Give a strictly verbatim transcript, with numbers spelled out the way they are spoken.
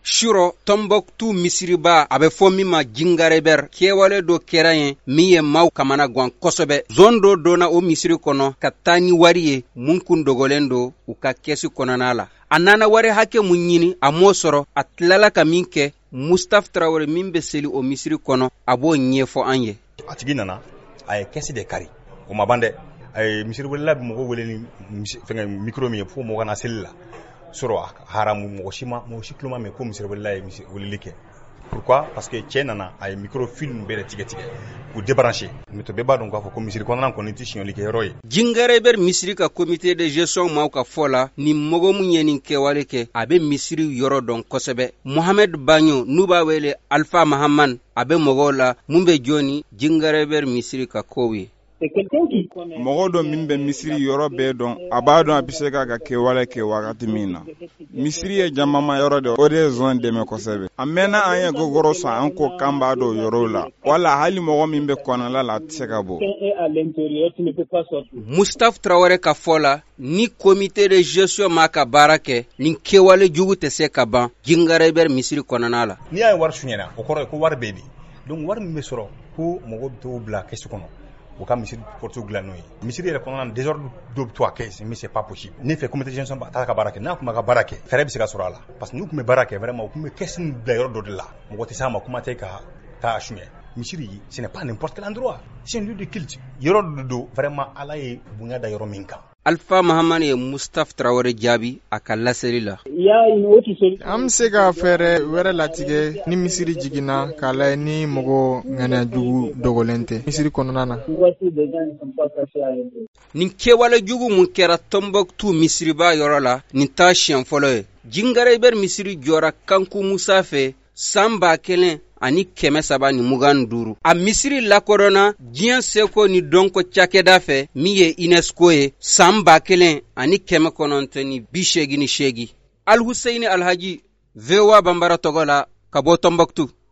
shuro Tombouctou misiriba abe fo min ma Djingaréber kewale do kɛra ye min ye maaw kamana gwan kosɛbɛ. Zone do donna o misiri kɔnɔ ka taa ni wari ye mun kun dogolen do u ka kɛsi kɔnɔna la. A nana wari hakɛ mun ɲini a m'o sɔrɔ, a tilala ka min kɛ Mustapha Traoré min bɛ seli o misiri kɔnɔ a b'o ɲɛfɔ an ye. A tigi nana a ye kɛsi de kari o ma ban dɛ. A ye misiri welela mɔgɔ wele ni fɛngɛ micro min ye fo mɔgɔ kana seli la sɔrɔ haramu mɔgɔ si ma mɔgɔ si tulo ma mɛn ko misiri welela ye weleli kɛ. Pourquoi? Parce que cɛ nana a ye micro film bɛɛ tigɛ tigɛ k'u débrancher. Mais to bɛɛ b'a dɔn k'a fɔ ko misiri kɔnɔna kɔni tɛ siɲɛli kɛ yɔrɔ ye. Djingaréber misiri ka comité de gestion maaw ka fɔ la ni mɔgɔ mun ye nin kɛwale kɛ a bɛ misiri yɔrɔ dɔn kosɛbɛ. Mohamed Bagno n'u b'a wele Alpha Mahaman a bɛ mɔgɔw la mun bɛ jɔni Djingaréber misiri ka kow ye. Mɔgɔ dɔ min bɛ misiri yɔrɔ bɛɛ dɔn a b'a dɔn a bɛ se k'a ka kɛwale kɛ wagati min na. Misiri ye jamama yɔrɔ de o de ye zone dɛmɛ kosɛbɛ. A mɛnna an ye gogoro sɔn an ko kan b'a dɔn yɔrɔw la wala hali mɔgɔ min bɛ kɔnɔla la a tɛ se ka bɔ. Mustapha Traoré ka fɔ la ni comité de gestion ma ka baara kɛ nin kɛwale jugu tɛ se ka ban Djingaréber misiri kɔnɔna la. N'i y'a ye wari suɲɛna o kɔrɔ ye ko wari bɛ yen donc wari min bɛ sɔrɔ ko mɔgɔ bɛ t'o bila kɛsu kɔnɔ. O ka misiri porte dilan n'o ye misiri yɛrɛ kɔnɔna désordre dɔ bɛ to a kɛ mais c'est pas possible ne fɛ comité de gestion ba taa ka baara kɛ n'a kun b'a ka baara kɛ fɛɛrɛ bɛ se ka sɔrɔ a la parce que n'u kun bɛ baara kɛ vraiment u kun bɛ kɛsi nin bila yɔrɔ dɔ de la mɔgɔ tɛ s'a ma kuma tɛ ka taa suɲɛ misiri ce n'est pas n'importe quel endroit c'est un lieu de culte yɔrɔ dɔ do vraiment ala ye bonya da yɔrɔ min kan. Alpha Mahaman ye Mustapha Traoré jaabi a ka laseli la. An bɛ se ka fɛɛrɛ wɛrɛ latigɛ ni misiri jiginna k'a lajɛ ni mɔgɔ ŋaniyajugu dogolen tɛ misiri kɔnɔna na. Nin kɛwale jugu mun kɛra Tombouctou misiriba yɔrɔ la nin t'a siɲɛ fɔlɔ ye. Djingaréber misiri jɔra Kanku Musa fɛ san ba kelen ani kɛmɛ saba ni mugan duuru. A misiri lakodɔnna diɲɛ seko ni dɔnko cakɛda fɛ min ye UNESCO ye san ba kelen ani kɛmɛ kɔnɔntɔn ni bi seegin ni seegin. Al Husseini Alhaji V O A Bambara tɔgɔ la ka bɔ Tombouctou.